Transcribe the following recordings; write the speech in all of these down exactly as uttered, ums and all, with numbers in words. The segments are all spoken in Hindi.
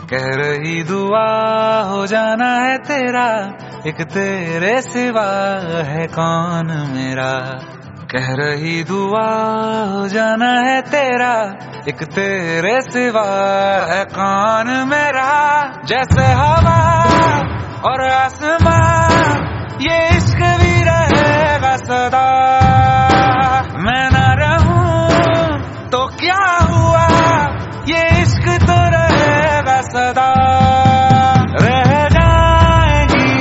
कह रही दुआ हो जाना है तेरा, एक तेरे सिवा है कौन मेरा। कह रही दुआ हो जाना है तेरा, एक तेरे सिवा है कौन मेरा। जैसे हवा और आसमां ये इश्क भी रहेगा सदा, मैं ना रहूं तो क्या हुआ, ये इश्क तो रहेगा सदा। रह जाएगी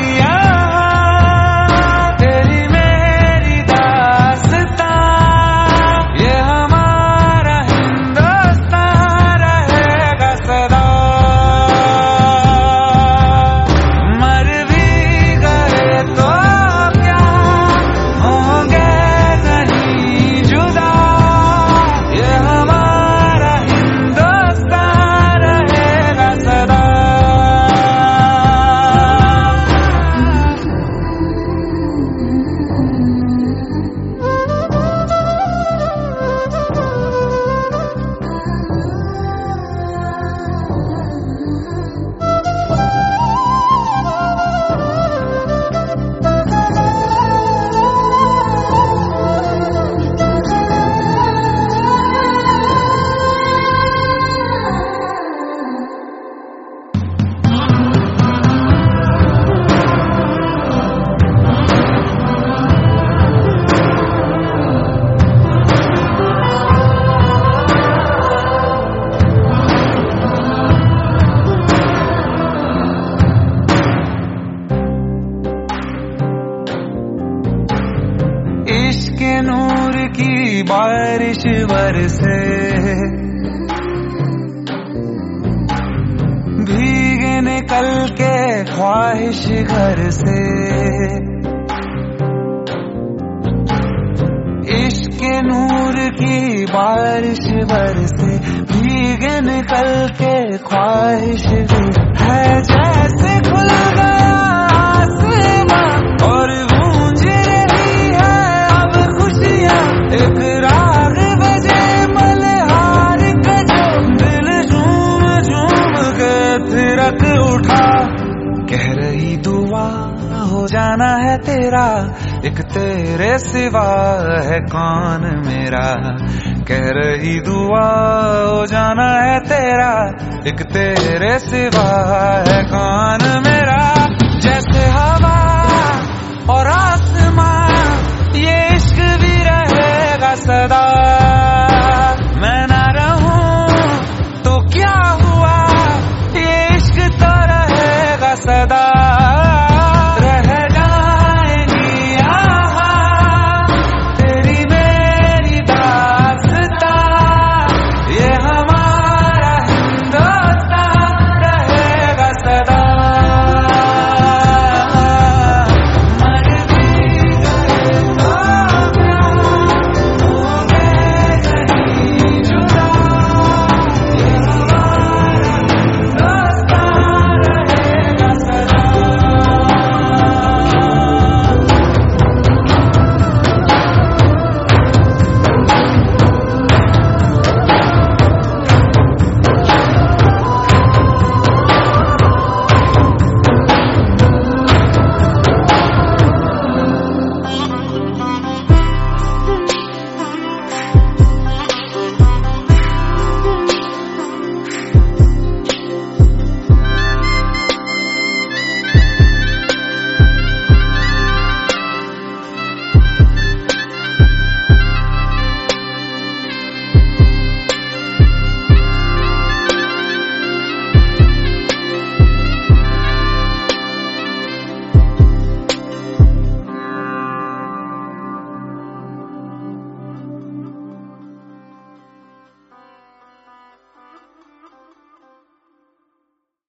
यहाँ तेरी मेरी दास्तां, ये हमारा हिंदुस्तान रहेगा सदा। मर भी गए तो क्या होंगे नहीं जुदा, ये हमारा हिंदुस्तान रहेगा सदा। इश्क नूर की बारिश बरसे, भीगे निकल के ख्वाहिश घर से। इश्क नूर की बारिश बरसे, भीगे निकल के ख्वाहिश है। जैसे खुल गया आसमां और गूंज रही है अब खुशियां, एक राग बजे मल्हार का जो दिल झूम झूम के थिरक उठा। कह रही दुआ हो जाना है तेरा, एक तेरे सिवा है कौन मेरा। कह रही दुआ हो जाना है तेरा, एक तेरे सिवा है कौन मेरा। जैसे हवा